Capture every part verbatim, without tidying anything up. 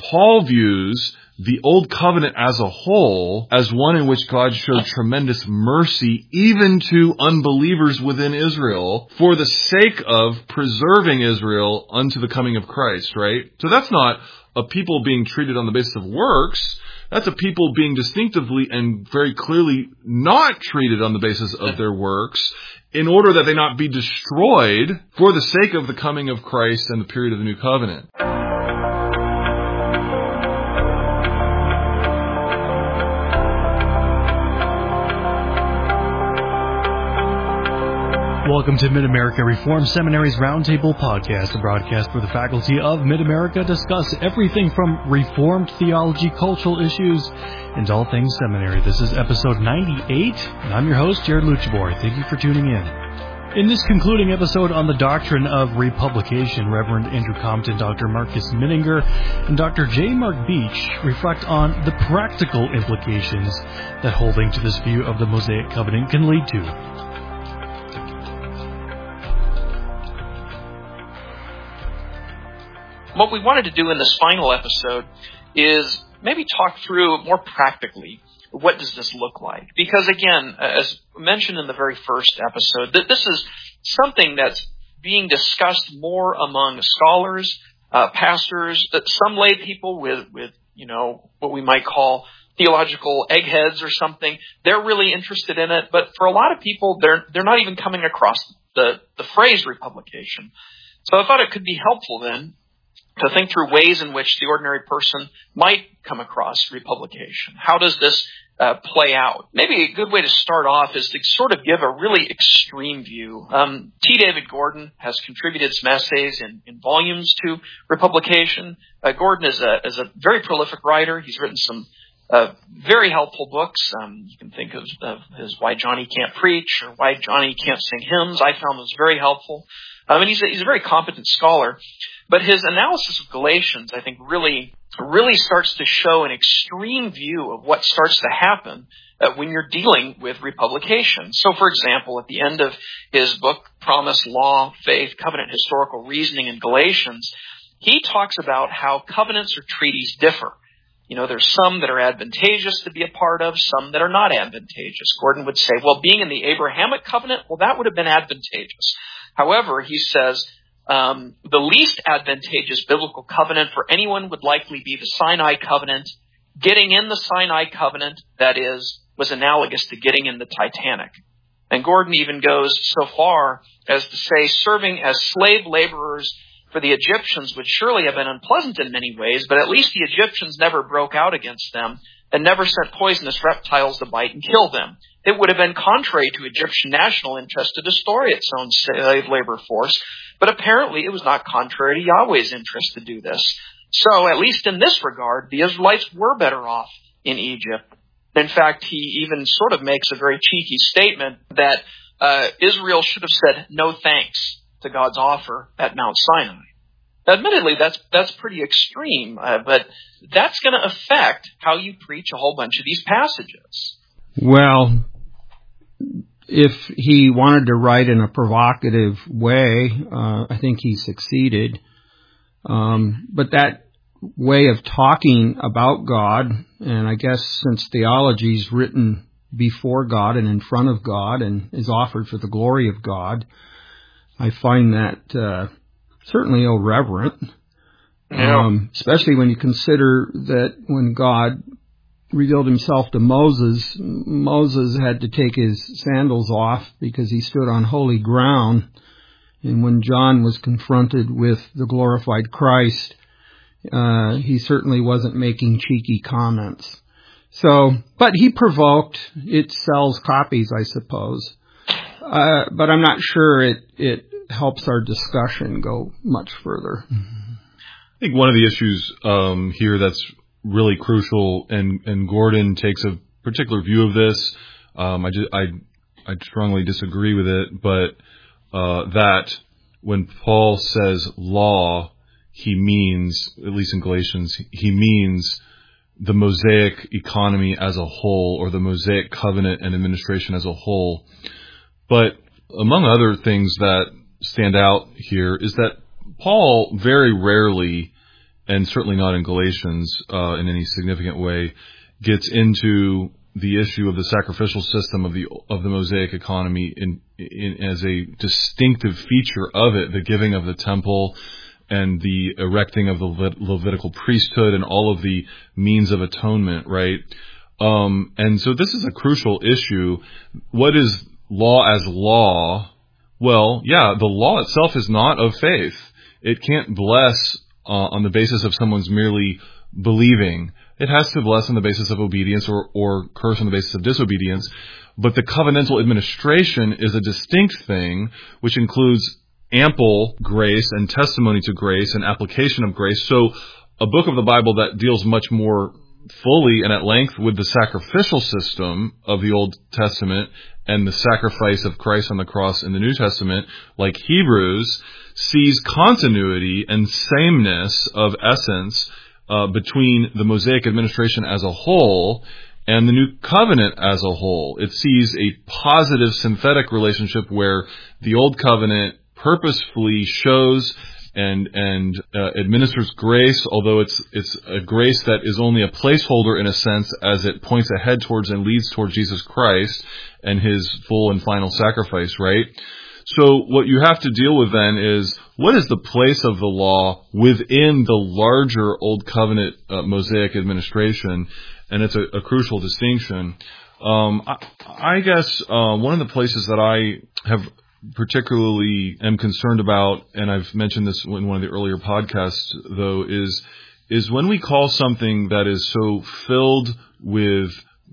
Paul views the Old Covenant as a whole as one in which God showed tremendous mercy even to unbelievers within Israel for the sake of preserving Israel unto the coming of Christ, right? So that's not a people being treated on the basis of works. That's a people being distinctively and very clearly not treated on the basis of their works in order that they not be destroyed for the sake of the coming of Christ and the period of the New Covenant. Welcome to Mid-America Reformed Seminary's Roundtable Podcast, a broadcast where the faculty of Mid-America discuss everything from Reformed theology, cultural issues, and all things seminary. This is episode ninety-eight, and I'm your host, Jared Luchabor. Thank you for tuning in. In this concluding episode on the doctrine of republication, Reverend Andrew Compton, Doctor Marcus Mininger, and Doctor J. Mark Beach reflect on the practical implications that holding to this view of the Mosaic Covenant can lead to. What we wanted to do in this final episode is maybe talk through more practically what does this look like. Because again, as mentioned in the very first episode, that this is something that's being discussed more among scholars, uh, pastors, that some lay people with, with, you know, what we might call theological eggheads or something. They're really interested in it, but for a lot of people, they're they're not even coming across the, the phrase republication. So I thought it could be helpful then to think through ways in which the ordinary person might come across republication. How does this uh, play out? Maybe a good way to start off is to sort of give a really extreme view. Um, T. David Gordon has contributed some essays in, in volumes to republication. Uh, Gordon is a, is a very prolific writer. He's written some uh, very helpful books. Um, you can think of, of his Why Johnny Can't Preach or Why Johnny Can't Sing Hymns. I found those very helpful. Um, and he's a, he's a very competent scholar. But his analysis of Galatians, I think, really, really starts to show an extreme view of what starts to happen uh, when you're dealing with republication. So, for example, at the end of his book, Promise, Law, Faith, Covenant, Historical Reasoning in Galatians, he talks about how covenants or treaties differ. You know, there's some that are advantageous to be a part of, some that are not advantageous. Gordon would say, well, being in the Abrahamic covenant, well, that would have been advantageous. However, he says, Um, the least advantageous biblical covenant for anyone would likely be the Sinai covenant. Getting in the Sinai covenant, that is, was analogous to getting in the Titanic. And Gordon even goes so far as to say serving as slave laborers for the Egyptians would surely have been unpleasant in many ways, but at least the Egyptians never broke out against them and never sent poisonous reptiles to bite and kill them. It would have been contrary to Egyptian national interest to destroy its own slave labor force, but apparently it was not contrary to Yahweh's interest to do this. So, at least in this regard, the Israelites were better off in Egypt. In fact, he even sort of makes a very cheeky statement that uh, Israel should have said no thanks to God's offer at Mount Sinai. Admittedly, that's that's pretty extreme, uh, but that's going to affect how you preach a whole bunch of these passages. Well, if he wanted to write in a provocative way, uh, I think he succeeded. Um, but that way of talking about God, and I guess since theology is written before God and in front of God and is offered for the glory of God, I find that uh, certainly irreverent, yeah. um, especially when you consider that when God revealed himself to Moses, Moses had to take his sandals off because he stood on holy ground. And when John was confronted with the glorified Christ, uh, he certainly wasn't making cheeky comments. So, but he provoked. It sells copies, I suppose. Uh, but I'm not sure it, it helps our discussion go much further. I think one of the issues um, here that's really crucial, and, and Gordon takes a particular view of this. Um, I, just, I, I strongly disagree with it, but uh, that when Paul says law, he means, at least in Galatians, he means the Mosaic economy as a whole, or the Mosaic covenant and administration as a whole. But among other things that stand out here is that Paul very rarely and certainly not in Galatians uh, in any significant way, gets into the issue of the sacrificial system of the of the Mosaic economy in, in as a distinctive feature of it, the giving of the temple and the erecting of the Le- Levitical priesthood and all of the means of atonement, right? Um, and so this is a crucial issue. What is law as law? Well, yeah, the law itself is not of faith. It can't bless uh, on the basis of someone's merely believing. It has to bless on the basis of obedience or, or curse on the basis of disobedience. But the covenantal administration is a distinct thing, which includes ample grace and testimony to grace and application of grace. So a book of the Bible that deals much more fully and at length with the sacrificial system of the Old Testament and the sacrifice of Christ on the cross in the New Testament, like Hebrews, sees continuity and sameness of essence uh, between the Mosaic administration as a whole and the New Covenant as a whole. It sees a positive synthetic relationship where the Old Covenant purposefully shows and and uh, administers grace, although it's it's a grace that is only a placeholder in a sense, as it points ahead towards and leads towards Jesus Christ and his full and final sacrifice, right? So what you have to deal with then is, what is the place of the law within the larger Old Covenant uh, Mosaic administration? And it's a, a crucial distinction. Um, I, I guess uh, one of the places that I have particularly am concerned about, and I've mentioned this in one of the earlier podcasts, though, is is when we call something that is so filled with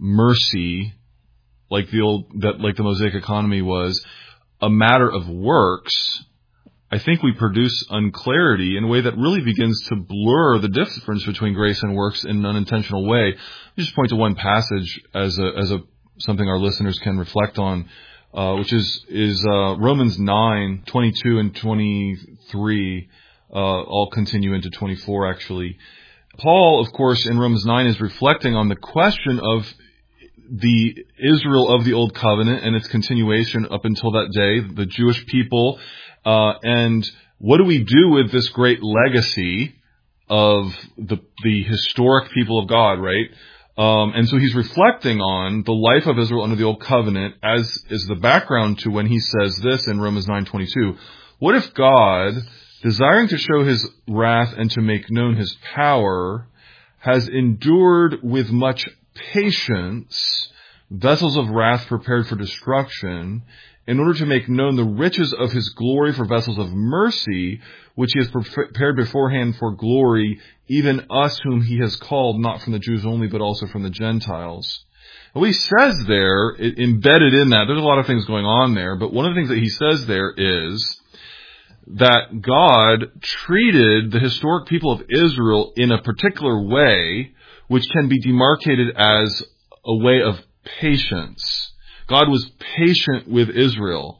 mercy, like the old that like the Mosaic economy was, a matter of works. I think we produce unclarity in a way that really begins to blur the difference between grace and works in an unintentional way. I'll just point to one passage as a as a something our listeners can reflect on. Uh, which is is uh, Romans nine, twenty-two and twenty-three, uh, all continue into twenty-four actually. Paul, of course, in Romans nine is reflecting on the question of the Israel of the Old Covenant and its continuation up until that day, the Jewish people, uh, and what do we do with this great legacy of the the historic people of God, right? Um, and so he's reflecting on the life of Israel under the Old Covenant as is the background to when he says this in Romans nine twenty-two. What if God, desiring to show his wrath and to make known his power, has endured with much patience vessels of wrath prepared for destruction, in order to make known the riches of his glory for vessels of mercy, which he has prepared beforehand for glory, even us whom he has called, not from the Jews only, but also from the Gentiles. And what he says there, it, embedded in that, there's a lot of things going on there, but one of the things that he says there is that God treated the historic people of Israel in a particular way, which can be demarcated as a way of patience. God was patient with Israel.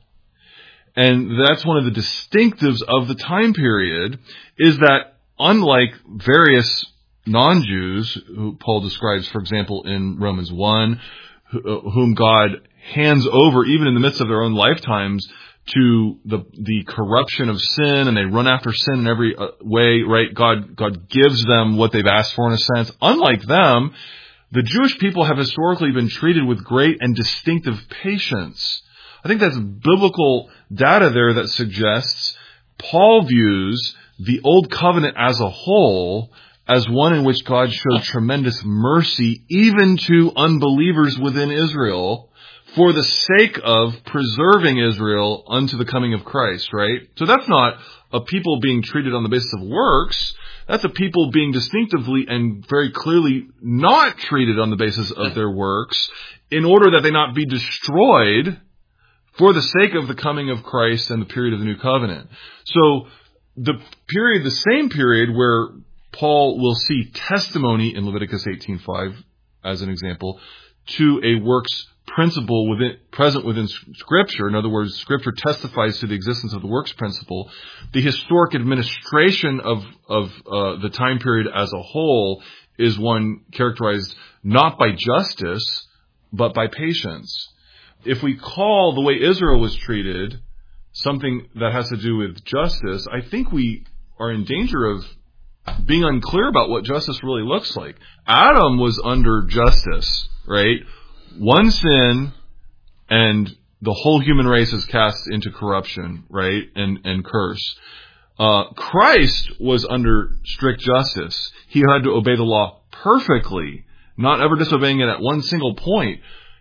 And that's one of the distinctives of the time period, is that unlike various non-Jews, who Paul describes, for example, in Romans one, whom God hands over, even in the midst of their own lifetimes, to the the corruption of sin, and they run after sin in every way, right? God, God gives them what they've asked for in a sense. Unlike them, the Jewish people have historically been treated with great and distinctive patience. I think that's biblical data there that suggests Paul views the Old Covenant as a whole as one in which God showed tremendous mercy even to unbelievers within Israel for the sake of preserving Israel unto the coming of Christ, right? So that's not a people being treated on the basis of works. That's a people being distinctively and very clearly not treated on the basis of their works, in order that they not be destroyed for the sake of the coming of Christ and the period of the New Covenant. So the period, the same period where Paul will see testimony in Leviticus eighteen five, as an example, to a works principle within, present within Scripture. In other words, Scripture testifies to the existence of the works principle. The historic administration of of uh, the time period as a whole is one characterized not by justice, but by patience. If we call the way Israel was treated something that has to do with justice, I think we are in danger of being unclear about what justice really looks like. Adam was under justice, right? One sin and the whole human race is cast into corruption, right? And, and curse. Uh, Christ was under strict justice. He had to obey the law perfectly, not ever disobeying it at one single point.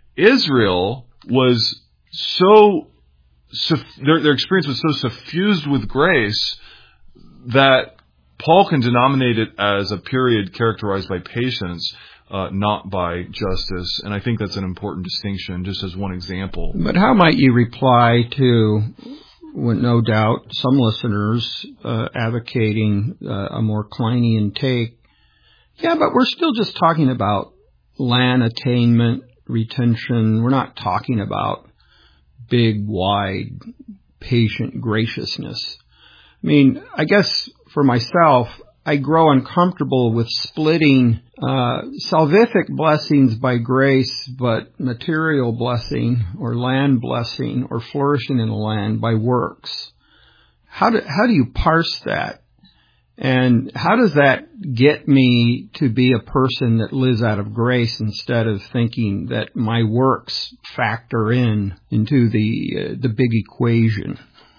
Israel was so, their, their experience was so suffused with grace that Paul can denominate it as a period characterized by patience, uh, not by justice. And I think that's an important distinction, just as one example. But how might you reply to, with no doubt, some listeners uh, advocating uh, a more Kleinian take? Yeah, but we're still just talking about land attainment, retention. We're not talking about big, wide, patient graciousness. I mean, I guess for myself, I grow uncomfortable with splitting uh, salvific blessings by grace, but material blessing or land blessing or flourishing in the land by works. How do, how do you parse that? And how does that get me to be a person that lives out of grace instead of thinking that my works factor in into the uh, the big equation?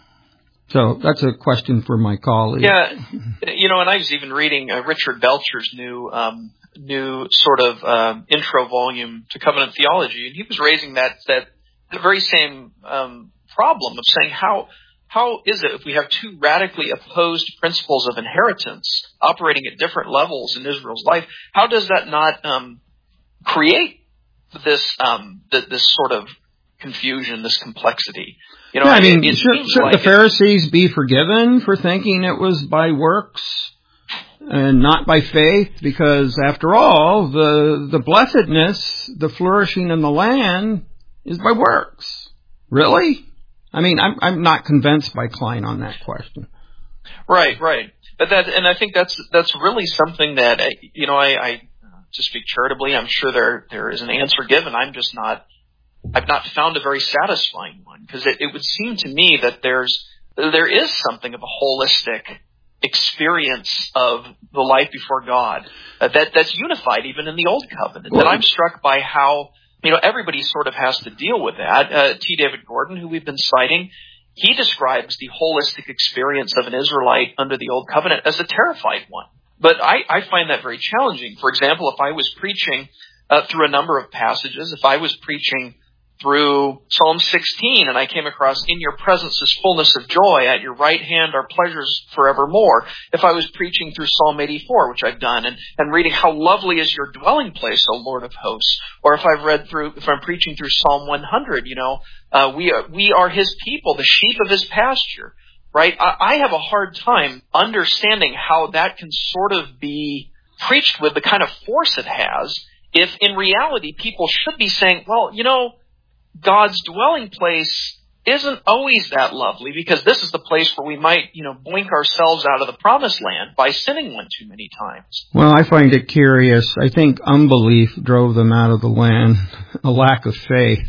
So that's a question for my colleague. Yeah, you know, and I was even reading uh, Richard Belcher's new um, new sort of um, intro volume to covenant theology, and he was raising that that the very same um, problem of saying how how is it if we have two radically opposed principles of inheritance operating at different levels in Israel's life, how does that not um, create this um, th- this sort of confusion, this complexity? You know, yeah, I mean, it, it should, should like the Pharisees be forgiven for thinking it was by works and not by faith? Because after all, the the blessedness, the flourishing in the land is by works. Really? I mean, I'm I'm not convinced by Klein on that question. Right, right. But that, and I think that's that's really something that you know, I, I to speak charitably, I'm sure there there is an answer given. I'm just not. I've not found a very satisfying one, because it, it would seem to me that there's there is something of a holistic experience of the life before God uh, that that's unified even in the Old Covenant. Well, that I'm struck by how you know everybody sort of has to deal with that. Uh, T. David Gordon, who we've been citing, he describes the holistic experience of an Israelite under the Old Covenant as a terrified one. But I, I find that very challenging. For example, if I was preaching uh, through a number of passages, if I was preaching through Psalm sixteen, and I came across, in your presence is fullness of joy, at your right hand are pleasures forevermore. If I was preaching through Psalm eighty-four, which I've done, and, and reading how lovely is your dwelling place, O Lord of hosts, or if I've read through, if I'm preaching through Psalm one hundred, you know, uh, we are, we are his people, the sheep of his pasture, right? I, I have a hard time understanding how that can sort of be preached with the kind of force it has, if in reality people should be saying, well, you know, God's dwelling place isn't always that lovely, because this is the place where we might, you know, blink ourselves out of the promised land by sinning one too many times. Well, I find it curious. I think unbelief drove them out of the land, a lack of faith,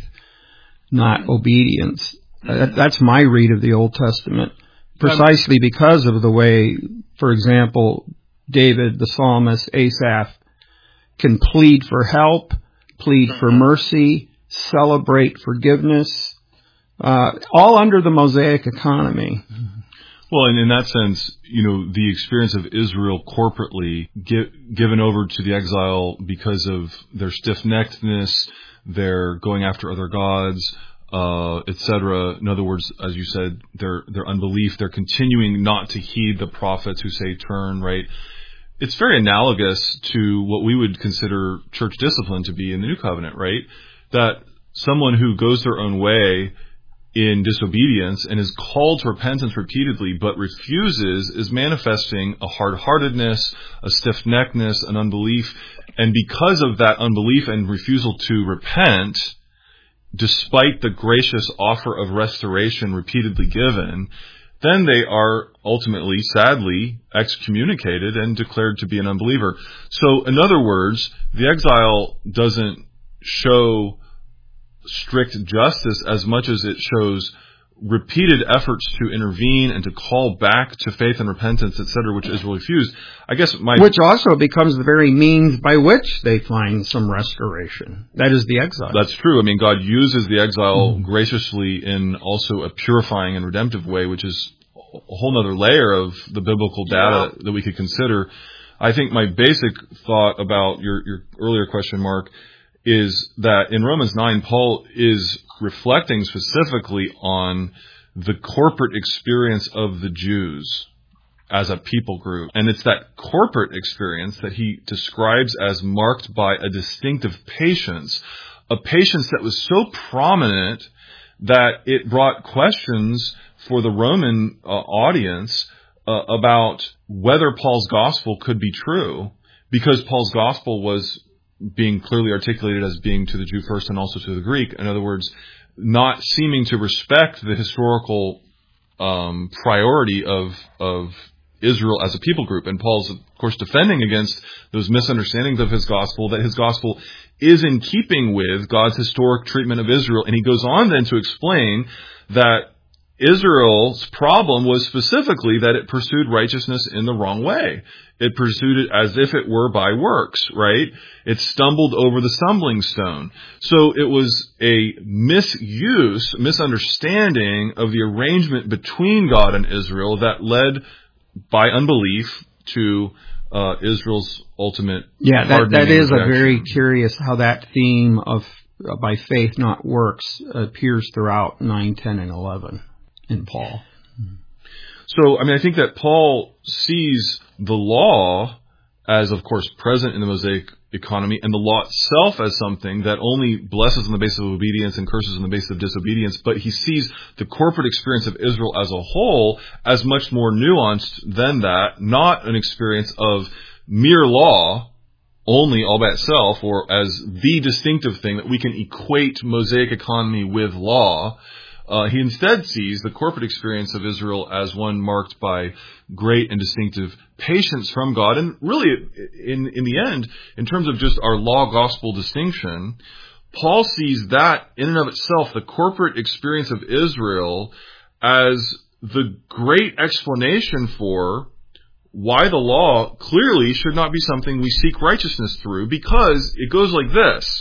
not obedience. That, that's my read of the Old Testament, precisely because of the way, for example, David, the psalmist, Asaph, can plead for help, plead for mercy, celebrate forgiveness, uh, all under the Mosaic economy. Well, and in that sense, you know, the experience of Israel corporately gi- given over to the exile because of their stiff-neckedness, their going after other gods, uh, et cetera. In other words, as you said, their their unbelief, their continuing not to heed the prophets who say turn, right? It's very analogous to what we would consider church discipline to be in the New Covenant, right? That someone who goes their own way in disobedience and is called to repentance repeatedly but refuses is manifesting a hard-heartedness, a stiff-neckedness, an unbelief. And because of that unbelief and refusal to repent, despite the gracious offer of restoration repeatedly given, then they are ultimately, sadly, excommunicated and declared to be an unbeliever. So, in other words, the exile doesn't show strict justice as much as it shows repeated efforts to intervene and to call back to faith and repentance, et cetera, which Israel refused. I guess my which also becomes the very means by which they find some restoration. That is the exile. That's true. I mean, God uses the exile mm-hmm. graciously in also a purifying and redemptive way, which is a whole other layer of the biblical data yeah. that we could consider. I think my basic thought about your, your earlier question, Mark, is that in Romans nine, Paul is reflecting specifically on the corporate experience of the Jews as a people group. And it's that corporate experience that he describes as marked by a distinctive patience, a patience that was so prominent that it brought questions for the Roman uh, audience uh, about whether Paul's gospel could be true, because Paul's gospel was being clearly articulated as being to the Jew first and also to the Greek. In other words, not seeming to respect the historical um, priority of of Israel as a people group. And Paul's, of course, defending against those misunderstandings of his gospel, that his gospel is in keeping with God's historic treatment of Israel. And he goes on then to explain that Israel's problem was specifically that it pursued righteousness in the wrong way. It pursued it as if it were by works, right? It stumbled over the stumbling stone. So it was a misuse, misunderstanding of the arrangement between God and Israel that led by unbelief to uh, Israel's ultimate yeah, that, hardening that is and a very curious how that theme of uh, by faith, not works, appears throughout nine, ten, and eleven in Paul. So, I mean, I think that Paul sees the law as, of course, present in the Mosaic economy, and the law itself as something that only blesses on the basis of obedience and curses on the basis of disobedience. But he sees the corporate experience of Israel as a whole as much more nuanced than that, not an experience of mere law only all by itself, or as the distinctive thing that we can equate Mosaic economy with law. Uh, he instead sees the corporate experience of Israel as one marked by great and distinctive patience from God. And really, in, in the end, in terms of just our law-gospel distinction, Paul sees that in and of itself, the corporate experience of Israel, as the great explanation for why the law clearly should not be something we seek righteousness through, because it goes like this.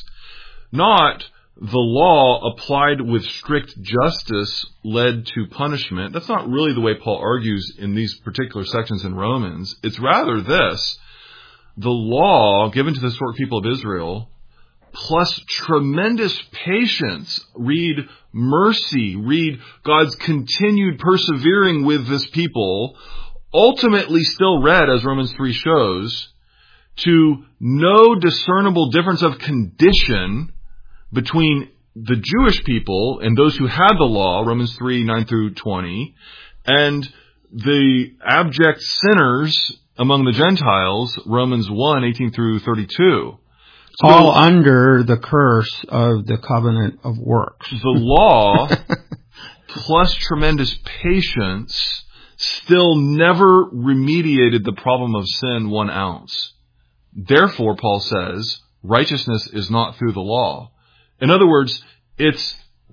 Not the law applied with strict justice led to punishment. That's not really the way Paul argues in these particular sections in Romans. It's rather this: the law given to the historic people of Israel, plus tremendous patience, read mercy, read God's continued persevering with this people, ultimately still read, as Romans three shows, to no discernible difference of condition between the Jewish people and those who had the law, Romans three, nine through twenty, and the abject sinners among the Gentiles, Romans one, eighteen through thirty-two. So, all under the curse of the covenant of works. The law, plus tremendous patience, still never remediated the problem of sin one ounce. Therefore, Paul says, righteousness is not through the law. In other words, it's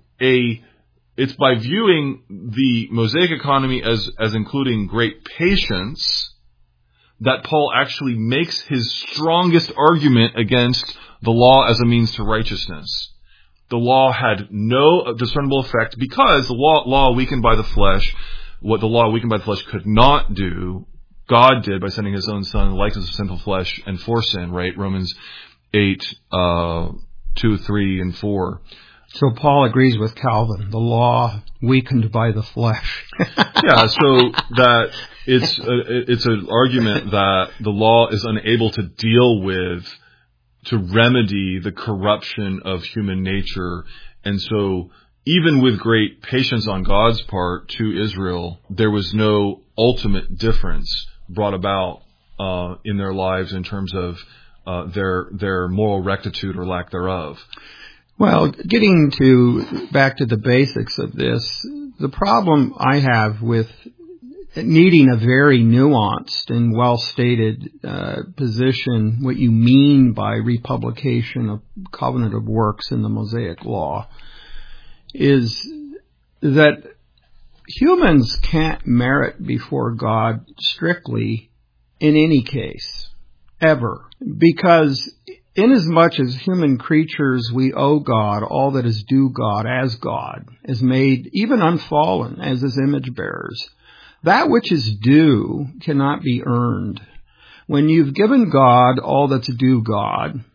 a it's by viewing the Mosaic economy as, as including great patience that Paul actually makes his strongest argument against the law as a means to righteousness. The law had no discernible effect because the law, law weakened by the flesh, what the law weakened by the flesh could not do, God did by sending his own son in the likeness of sinful flesh and for sin, right? Romans eight, uh, two, three, and four. So Paul agrees with Calvin. The law weakened by the flesh. Yeah, so that it's a, it's an argument that the law is unable to deal with, to remedy the corruption of human nature. And so even with great patience on God's part to Israel, there was no ultimate difference brought about uh, in their lives in terms of Uh, their their moral rectitude or lack thereof. Well, getting to back to the basics of this, the problem I have with needing a very nuanced and well-stated uh, position, what you mean by republication of covenant of works in the Mosaic law, is that humans can't merit before God strictly in any case, ever. Because inasmuch as human creatures, we owe God all that is due God as God, is made even unfallen as his image bearers. That which is due cannot be earned. When you've given God all that's due God,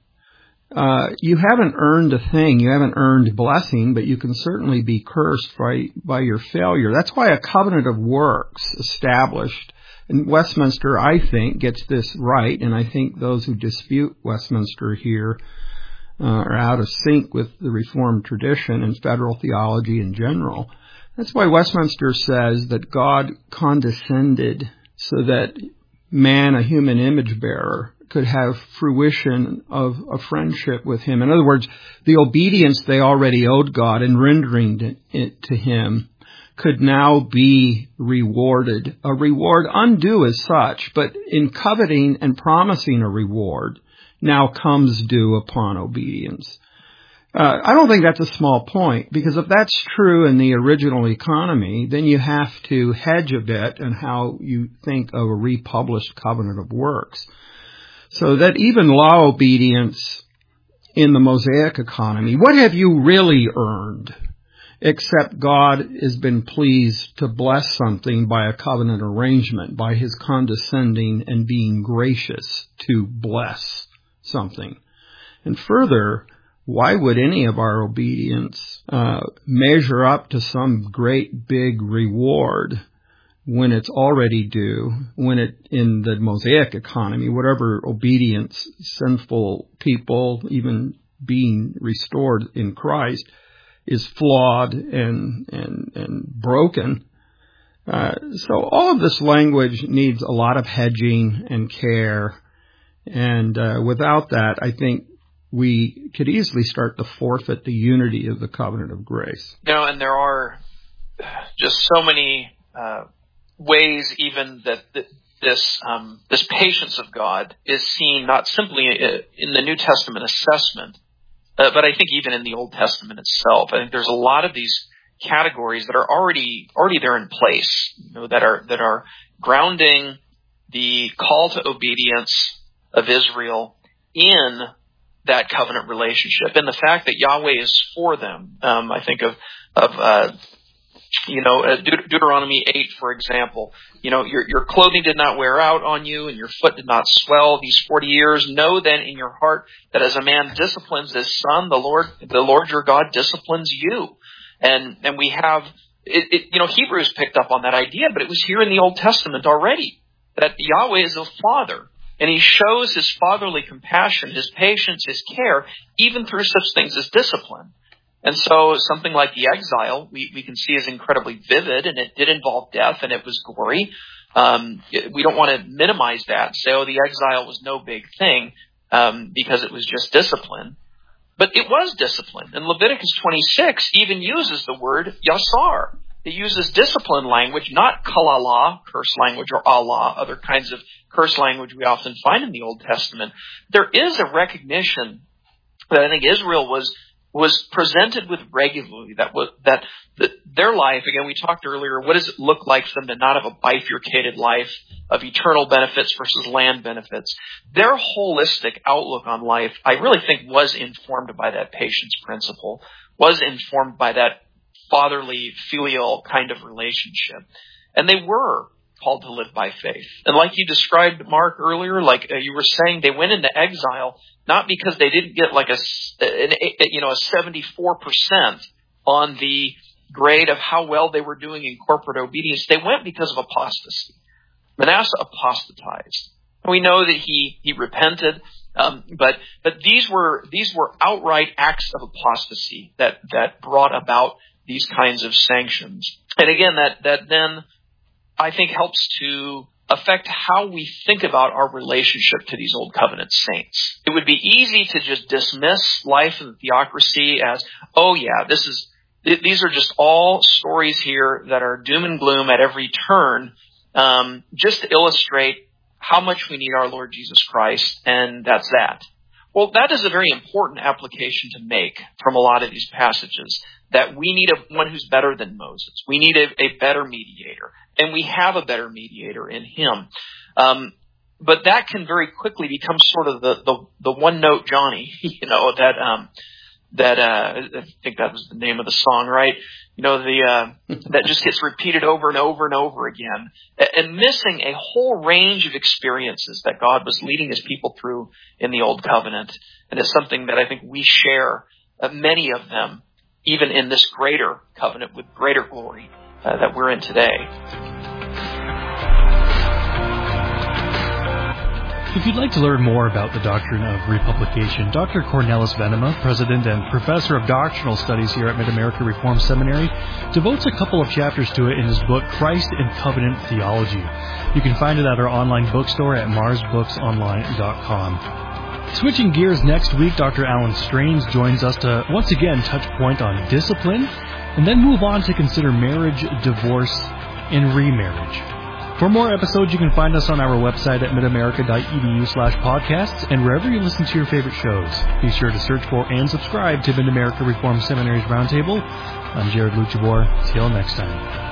uh, you haven't earned a thing. You haven't earned blessing, but you can certainly be cursed by, by your failure. That's why a covenant of works established, and Westminster, I think, gets this right, and I think those who dispute Westminster here uh, are out of sync with the Reformed tradition and federal theology in general. That's why Westminster says that God condescended so that man, a human image bearer, could have fruition of a friendship with him. In other words, the obedience they already owed God in rendering it to him could now be rewarded. A reward undue as such, but in coveting and promising a reward now comes due upon obedience. Uh, I don't think that's a small point, because if that's true in the original economy, then you have to hedge a bit in how you think of a republished covenant of works. So that even law obedience in the Mosaic economy, what have you really earned? Except God has been pleased to bless something by a covenant arrangement, by his condescending and being gracious to bless something. And further, why would any of our obedience uh, measure up to some great big reward when it's already due, when it, in the Mosaic economy, whatever obedience sinful people, even being restored in Christ, is flawed and and, and broken. Uh, so all of this language needs a lot of hedging and care, and uh, without that, I think we could easily start to forfeit the unity of the covenant of grace. You know, and there are just so many uh, ways even that, that this um, this patience of God is seen not simply in the New Testament assessment, uh, but I think even in the Old Testament itself. I think there's a lot of these categories that are already already there in place, you know, that are that are grounding the call to obedience of Israel in that covenant relationship, and the fact that Yahweh is for them. Um, I think of of uh, you know uh, Deut- Deuteronomy eight, for example. You know, your your clothing did not wear out on you, and your foot did not swell these forty years. Know then in your heart that as a man disciplines his son, the Lord the Lord your God disciplines you. And and we have it, it, you know Hebrews picked up on that idea, but it was here in the Old Testament already that Yahweh is a father. And he shows his fatherly compassion, his patience, his care, even through such things as discipline. And so something like the exile, we, we can see is incredibly vivid, and it did involve death, and it was gory. Um, we don't want to minimize that, say, oh, the exile was no big thing, um, because it was just discipline. But it was discipline. And Leviticus twenty-six even uses the word yasar. It uses discipline language, not kalalah, curse language, or Allah, other kinds of curse language we often find in the Old Testament. There is a recognition that I think Israel was was presented with regularly, that was, that, that their life, again, we talked earlier, what does it look like for them to not have a bifurcated life of eternal benefits versus land benefits? Their holistic outlook on life, I really think, was informed by that patience principle, was informed by that fatherly, filial kind of relationship. And they were called to live by faith. And like you described, Mark, earlier, like uh, you were saying, they went into exile not because they didn't get like a, an, you know, a seventy-four percent on the grade of how well they were doing in corporate obedience. They went because of apostasy. Manasseh apostatized. We know that he, he repented, um, but but these were these were outright acts of apostasy that, that brought about these kinds of sanctions. And again, that, that then I think helps to affect how we think about our relationship to these Old Covenant saints. It would be easy to just dismiss life in the theocracy as, oh yeah, this is these are just all stories here that are doom and gloom at every turn, um, just to illustrate how much we need our Lord Jesus Christ, and that's that. Well, that is a very important application to make from a lot of these passages, that we need a, one who's better than Moses. We need a, a better mediator, and we have a better mediator in him. Um, but that can very quickly become sort of the, the, the one-note Johnny, you know, that um, that uh, I think that was the name of the song, right? You know, the uh, that just gets repeated over and over and over again, and missing a whole range of experiences that God was leading his people through in the Old Covenant. And it's something that I think we share, uh, many of them, even in this greater covenant with greater glory uh, that we're in today. If you'd like to learn more about the doctrine of republication, Doctor Cornelis Venema, President and Professor of Doctrinal Studies here at Mid-America Reformed Seminary, devotes a couple of chapters to it in his book, Christ and Covenant Theology. You can find it at our online bookstore at mars books online dot com. Switching gears next week, Doctor Alan Strains joins us to once again touch point on discipline, and then move on to consider marriage, divorce, and remarriage. For more episodes, you can find us on our website at midamerica.edu slash podcasts and wherever you listen to your favorite shows. Be sure to search for and subscribe to Mid-America Reformed Seminary's Roundtable. I'm Jared Luchabor. Till next time.